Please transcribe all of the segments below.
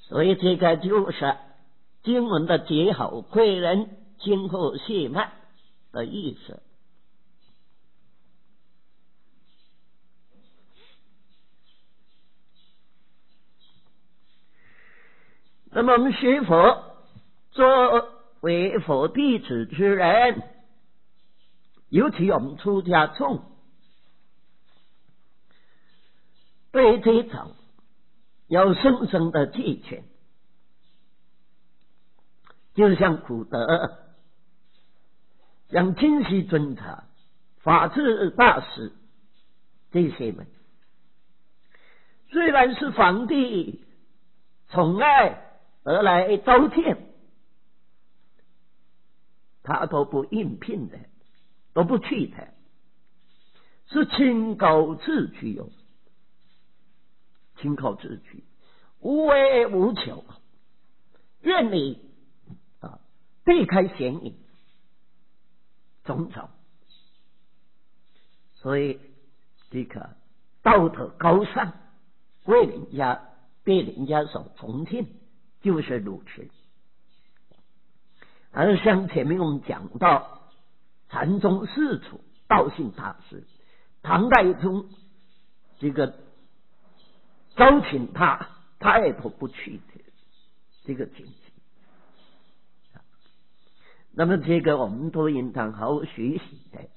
所以这个就是经文的结好贵人，今后谢曼的意思。那么我们学佛，作为佛弟子之人，尤其我们出家众，对这种有深深的戒权，就像古德、像金溪尊者、法治大师这些人，虽然是皇帝宠爱而来招见，他都不应聘的，都不去的，是清高自居哦，清高自居，无为无求，愿你避开嫌疑，种种。所以这个道德高尚，为人家被人家所崇敬，就是如此。而像前面我们讲到禅宗四祖道信大师，唐代宗这个招请他，他也都不去的这个境界。那么这个我们都应当好好学习的。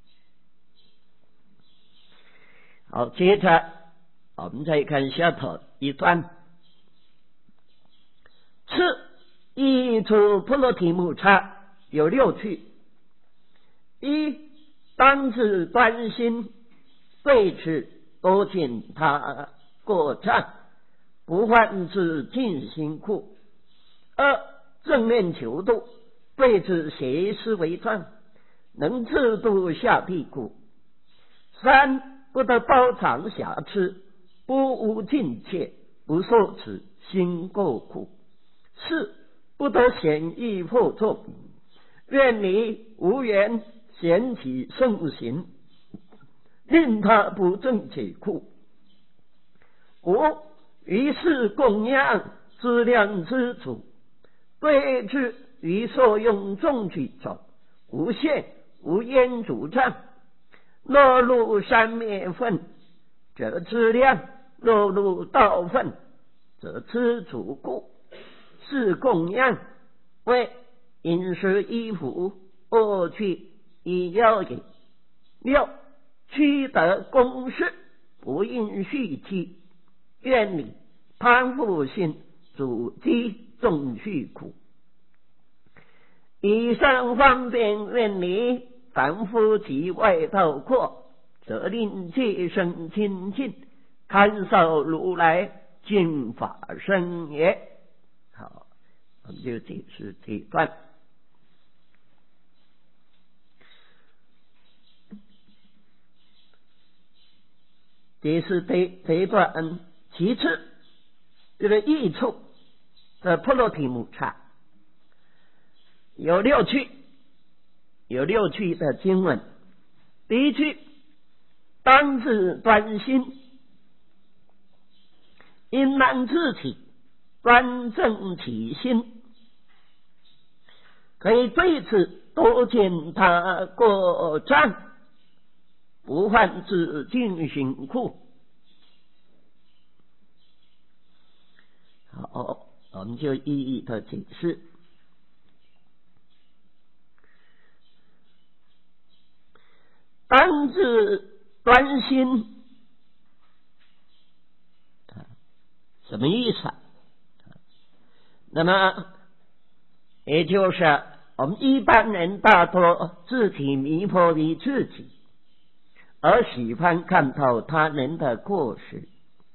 好，接着我们再看下头一段。次一出波罗提木叉有六趣：一、当自端心，对此多见他过障，不患自尽心苦；二、正念求度，对此邪思为障，能自度下地苦；三、不得包藏瑕疵，不无尽切，不受此心过苦；四、不得显意破作，愿你无缘显起圣行，令他不正解苦；五、于是供养资量之主，对之于所用众举中，无限无烟阻障。落入三灭分，则资量；落入道分，则知足故。是供养为饮食衣服，恶趣以要也。六、须得公事，不应续期，愿你攀附心，主积众续苦。以上方便，愿你凡夫其外道阔，则令戒身清净，堪受如来净法身也。好，我们就解释这一段。这是这一段。其次，这个益处的波罗提木叉有六趣，有六趣的经文。第一句，当自端心，应当自体端正起心，可以对此多见他过障，不患自尽辛苦。好，我们就一一的解释。当自端心什么意思？那么也就是我们一般人大多自体迷惑于自己，而喜欢看透他人的过失。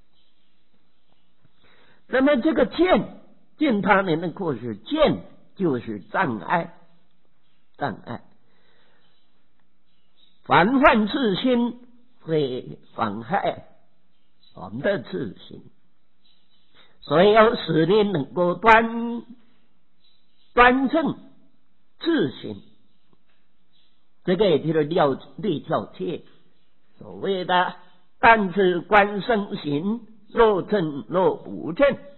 那么这个见他人的过失，见就是障碍，障碍。凡患自心，会妨害我们的自心，所以要使你能够端正自心，这个也就是立教戒。所谓的但自观身行，若正若不正，